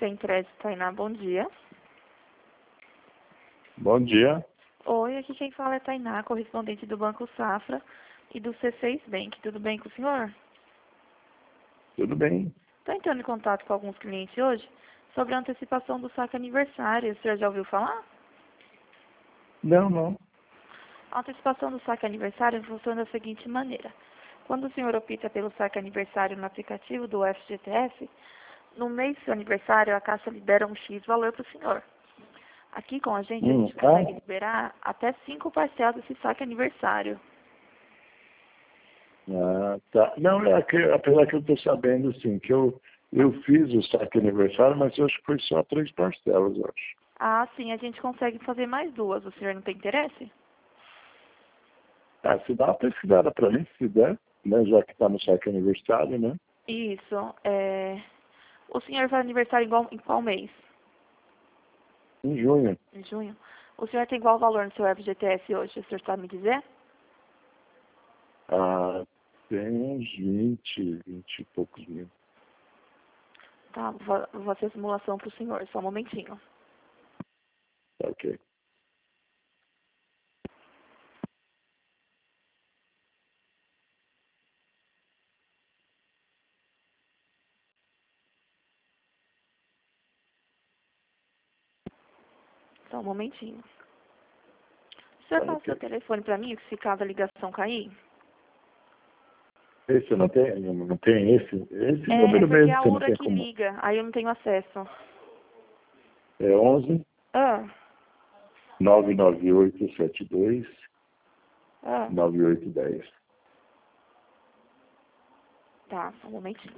Sem Crédito, Tainá, bom dia. Bom dia. Oi, aqui quem fala é Tainá, correspondente do Banco Safra e do C6 Bank. Tudo bem com o senhor? Tudo bem? Estou entrando em contato com alguns clientes hoje sobre a antecipação do saque aniversário. O senhor já ouviu falar? Não. A antecipação do saque aniversário funciona da seguinte maneira. Quando o senhor opta pelo saque aniversário no aplicativo do FGTS, no mês do seu aniversário, a Caixa libera um X valor para o senhor. Aqui com a gente consegue liberar até 5 parcelas desse saque aniversário. Tá. Não, apesar que eu estou sabendo, sim, que eu fiz o saque aniversário, mas eu acho que foi só 3 parcelas, eu acho. Ah, sim, a gente consegue fazer mais 2. O senhor não tem interesse? Se dá uma pesquisada para mim, se der, né, já que está no saque aniversário, né? Isso. O senhor faz aniversário em qual mês? Em junho. Em junho. O senhor tem qual valor no seu FGTS hoje? O senhor sabe me dizer? Tem uns 20 e poucos mil. Tá, vou fazer a simulação para o senhor. Só um momentinho. Tá ok. Só um momentinho. O senhor Tá passa o seu ok. telefone para mim, se caso a ligação cair? Esse não tem esse É número porque é mesmo, a você não URA tem que como. liga. Aí eu não tenho acesso. É 11 Ah, 99872 ah. 9810. Tá, só um momentinho.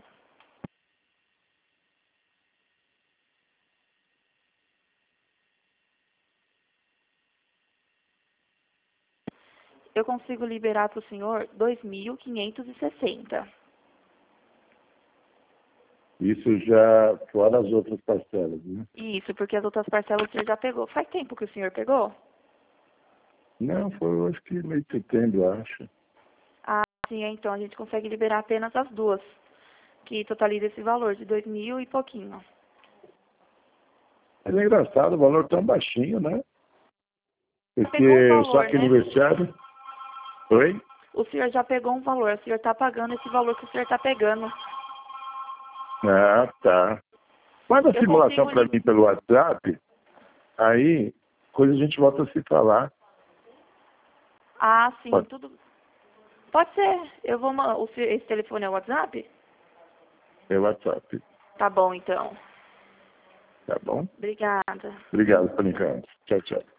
Eu consigo liberar para o senhor 2.560. Isso já fora as outras parcelas, né? Isso, porque as outras parcelas o senhor já pegou. Faz tempo que o senhor pegou? Não, foi acho que meio de setembro, eu acho. Ah, sim, então a gente consegue liberar apenas as duas, que totaliza esse valor de 2.000 e pouquinho. Mas é engraçado, o valor tão baixinho, né? Pegou um Porque o valor, saque né? aniversário... Oi? O senhor já pegou um valor, o senhor está pagando esse valor que o senhor está pegando. Tá. Manda a Eu simulação consigo para mim pelo WhatsApp, aí coisa a gente volta a se falar. Ah, sim, Pode tudo. Pode ser. Eu vou. Esse telefone é o WhatsApp? ser WhatsApp, Tá bom, então. tá bom? Obrigada. Obrigado por enquanto. Tchau, tchau.